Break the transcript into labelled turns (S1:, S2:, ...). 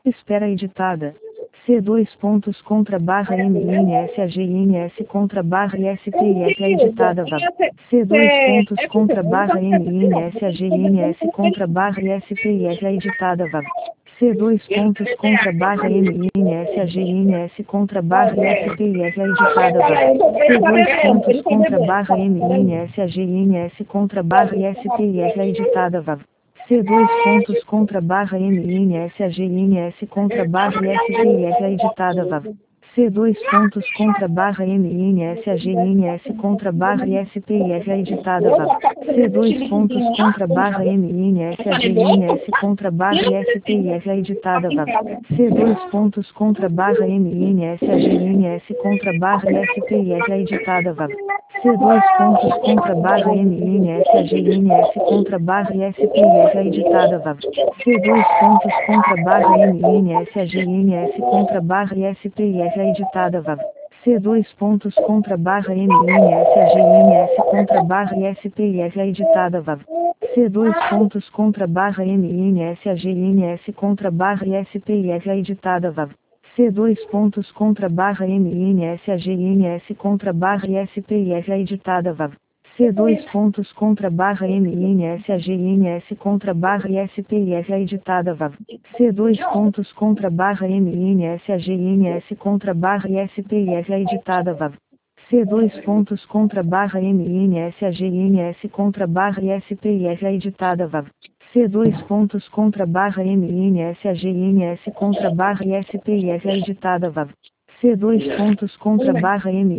S1: Espera editada. C dois pontos contra barra MNS AGNS contra barra ISTIF editada VAV. C dois pontos contra barra MNS AGNS contra barra ISTIF editada VAV. C dois pontos contra barra MNS AGNS contra barra ISTIF editada VAV. C dois pontos contra barra MNS AGNS contra barra ISTIF editada VAV. C dois pontos contra barra MNS AGNS contra barra ISTIF editada VAV. C dois pontos contra barra MNS AGNS contra barra ISTIF editada VAV. C dois pontos contra barra MNS AGNS contra barra ISTIF editada VAV. C dois pontos contra barra MNS AGNS contra barra ISTIF editada VAV. C dois pontos contra barra MNS AGNS contra barra ISTIF editada VAV. C dois pontos contra barra MNS AGNS contra barra ISTIF editada VAV. C dois pontos contra barra MNS AGNS contra barra ISTIF editada VAV. C dois pontos contra barra MNS AGNS contra barra ISTIF editada VAV. C dois pontos contra barra MNS AGNS contra barra ISTIF editada VAV. C dois pontos contra barra MNS AGNS contra barra ISTIF editada VAV. C dois pontos contra barra MNS AGNS contra barra ISTIF editada VAV. C dois pontos contra barra MNS AGNS contra barra ISTIF editada VAV. C dois pontos contra barra MNS AGNS contra barra ISTIF editada VAV. C dois pontos contra barra